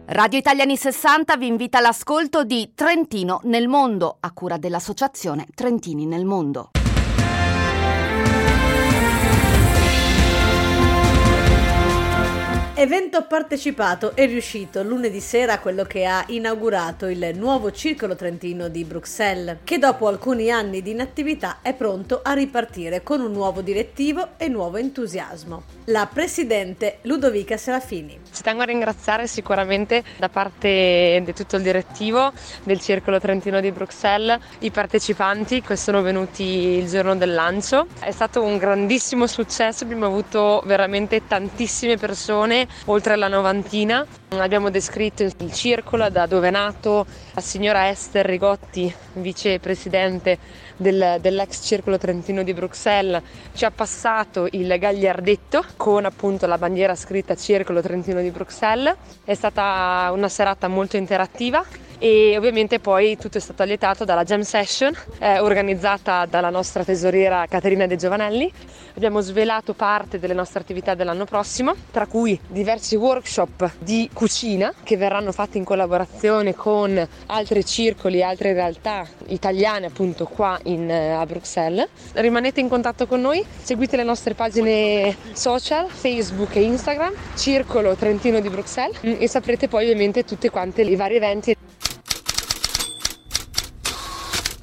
Radio Italiani 60 vi invita all'ascolto di Trentino nel mondo, a cura dell'associazione Trentini nel mondo. Evento partecipato e riuscito lunedì sera quello che ha inaugurato il nuovo Circolo Trentino di Bruxelles, che dopo alcuni anni di inattività è pronto a ripartire con un nuovo direttivo e nuovo entusiasmo. La presidente Ludovica Serafini. Ci tengo a ringraziare sicuramente da parte di tutto il direttivo del Circolo Trentino di Bruxelles i partecipanti che sono venuti il giorno del lancio. È stato un grandissimo successo, abbiamo avuto veramente tantissime persone, oltre alla novantina. Abbiamo descritto il circolo, da dove è nato. La signora Esther Rigotti, vicepresidente dell'ex Circolo Trentino di Bruxelles, ci ha passato il gagliardetto con appunto la bandiera scritta Circolo Trentino di Bruxelles. È stata una serata molto interattiva e ovviamente poi tutto è stato allietato dalla jam session organizzata dalla nostra tesoriera Caterina De Giovanelli. Abbiamo svelato parte delle nostre attività dell'anno prossimo, tra cui diversi workshop di cucina che verranno fatti in collaborazione con altri circoli e altre realtà italiane appunto qua a Bruxelles. Rimanete in contatto con noi, seguite le nostre pagine social, Facebook e Instagram, Circolo Trentino di Bruxelles, e saprete poi ovviamente tutte quante i vari eventi.